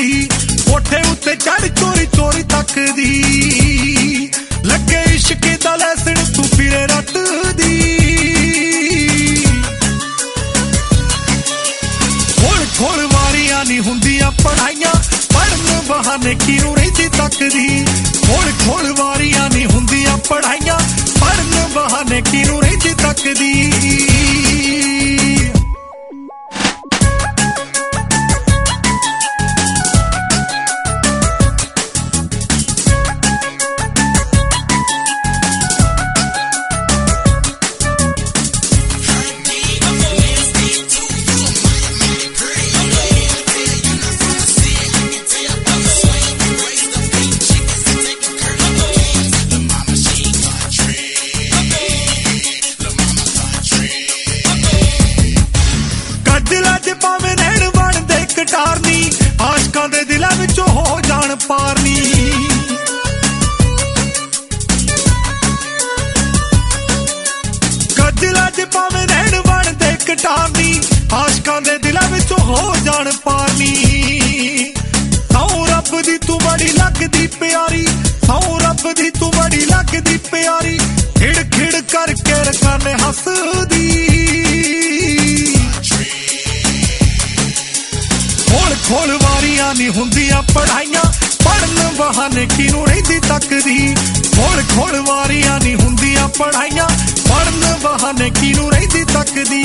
तकदी कोठे उत्ते चढ़ चोरी चोरी तकदी लगे इश्क दा लैसन तू फिरे रटदी खोल खोल वारियां नी हुंदियां पढ़ाइयां पढ़न बहाने किनू रहिंदी तकदी खोल खोल वारियां नी हुंदियां पढ़ाइयां पढ़न बहाने किनू रहिंदी तकदी भावें नैन बनदे कटारनी आशकां दे दिलां विचों हो जाण पारनी गजला च भावें नैन बनदे कटारनी आशकां दे दिलां विचों हो जाण पारनी सौ रब दी तू बड़ी लगदी प्यारी सौ रब दी तू बड़ी लगदी प्यारी खिड़ खिड़ करके रखाने हसदी खोल वारियां नी हुंदियां पढ़ाइयां पढ़न बहाने किनू रहिंदी तकदी खोल खोल वारियां नी हुंदियां पढ़ाइयां पढ़न बहाने किनू रहिंदी तकदी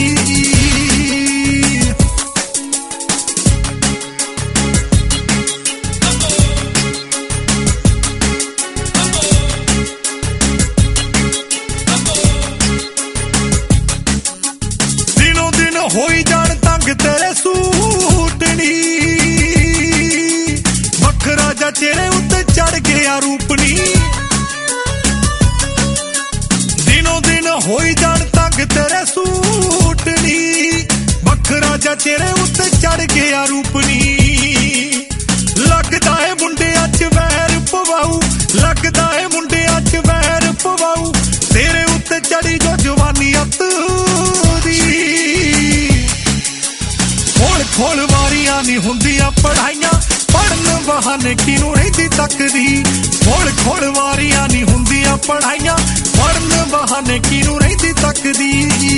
दिनों दिन होई जाण तंग तेरे सूट नी राजा चेहरे उत्ते चढ़ गया रूपनी दिनों दिन होई जान तंग तेरे सूटनी बख राजा चेहरे उत्ते चढ़ गया रूपनी लगदा है मुंडियां च वैर पवाऊ लगदा है मुंडियां च वैर पवाऊ तेरे उत्ते चढ़ी जो जवानी अत दी खोल खोल वारियां नी हुंदियां पढ़ाइयां पढ़न बहाने किनू रहिंदी तकदी खोल खोल वारियां नी हुंदियां पढ़ाइयां पढ़न बहाने किनू रहिंदी तकदी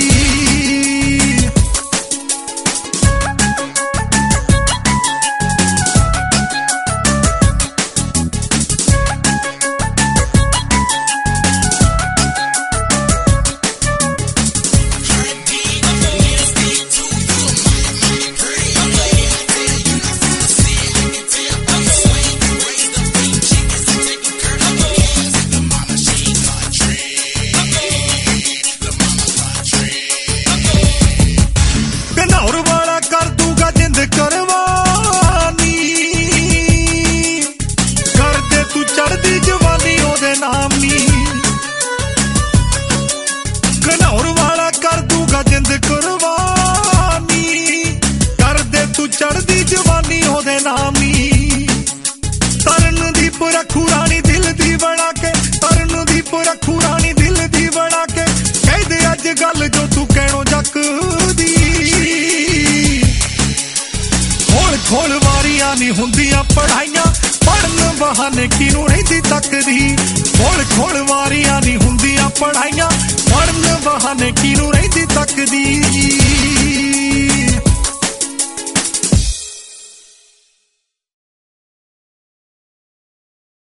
चढ़दी जवानी ओदे नामी तरनदीप रखू रानी दिल दी बना के तरनदीप रखू रानी दिल दी बना के कह दे अज गल जो तू कहणो जकदी खोल खोल वारियां नी हुंदियां पढ़ाइयां पढ़न बहाने किनू रहिंदी तकदी खोल खोल वारियां नी हुंदियां पढ़ाइयां पढ़न बहाने किनू